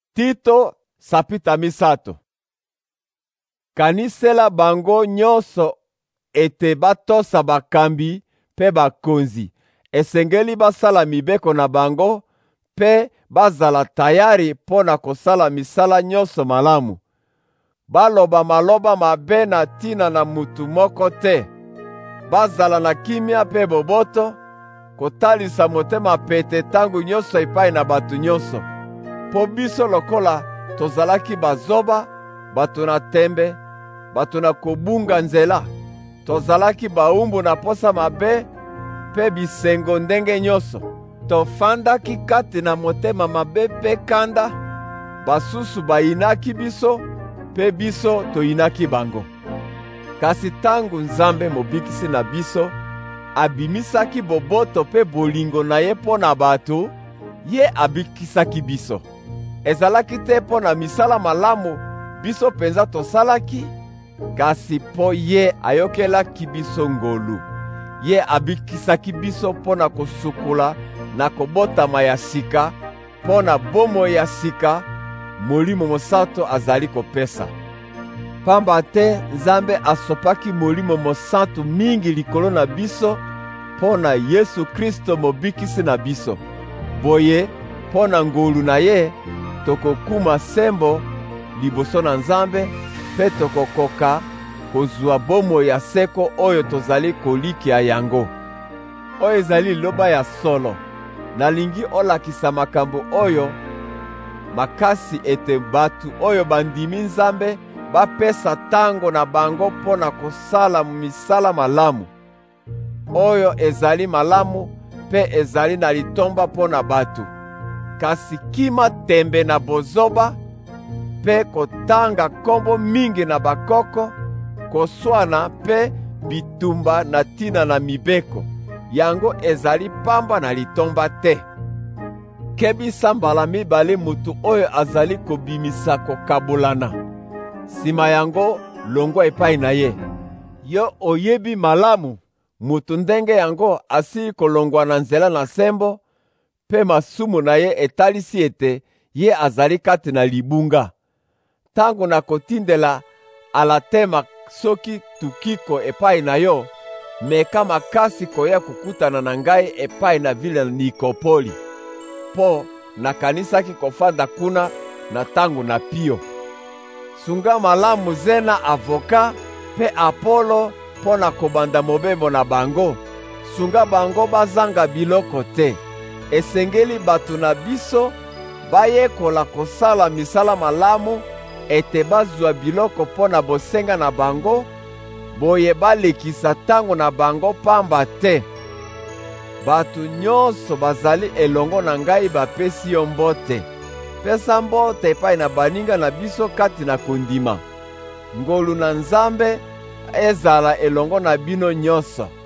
Tito sapita misato. Kanisela bango nyonso ete batosa bakambi pe bakonzi, esengeli basala mibeko na bango pe bazala tayari mpo na kosala misala nyonso malamu. Baloba maloba mabe na tina na mutu moko te. Bazala na kimia pe boboto, kotalisa motema pete tangu nyonso epai na bato nyonso. Po biso lokola tozalaki bazoba, bato na tembe, bato na kobunga nzela, tozalaki baumbu na posa mabe pe bisengo ndenge nyonso. Tofandaki kati na motema mabe pe kanda, basusu bayinaki biso pe biso toyinaki bango. Kasi tangu Nzambe mobikisi na biso abimisaki boboto pe bolingo na ye mpo na bato, ye abikisaki biso. Ezalaki te mpo na misala malamu biso penza tosalaki, kasi mpo ye ayokelaki biso ngolu. Ye abikisaki biso mpo na kosukola na kobotama ya sika, mpo na bomoi ya sika Molimo Mosantu azali kopesa. Pamba te Nzambe asopaki Molimo Mosantu mingi likolo na biso mpo na Yesu Kristo mobikisi na biso. Boye mpo na ngolu na ye tokokuma sembo liboso na Nzambe pe tokokoka kozwa bomoi ya seko oyo tozali kolikia yango. Oyo ezali liloba ya solo. Nalingi olakisa makambo oyo makasi ete batu oyo bandimi Nzambe bapesa tango na bango mpo na kosala misala malamu. Oyo ezali malamu pe ezali na litomba mpo na batu. Kasi kima tembe na bozoba pe kotanga kombo mingi na bakoko, koswana pe bitumba na tina na mibeko, yango ezali pamba na litomba te. Kebisa mbala mibale mutu oyo azali kobimisa kokabulana, sima yango longwa epai na ye. Yo oyebi malamu mutu ndenge yango asili kolongwa na nzela na sembo, pe masumu na ye etalisi ete ye azali kati na libunga. Tangu na kotindela alatema soki tukiko epai na yo, meka makasi koya kukutana na ngai epai na vile Nikopoli, po nakanisaki kofanda kuna na tangu na pio. Sunga malamu zena avoka pe Apolo mpo na kobanda mobembo na bango. Sunga bango bazanga biloko te. Esengeli batu na biso bayekola kosala misala malamu ete bazwa biloko mpo na bosenga na bango, boye balekisa tango na bango pamba te. Batu nyonso bazali elongo na ngai bapesi yo mbote. Pesa mbote epai na baninga na biso kati na kondima. Ngolu na Nzambe ezala elongo na bino nyonso.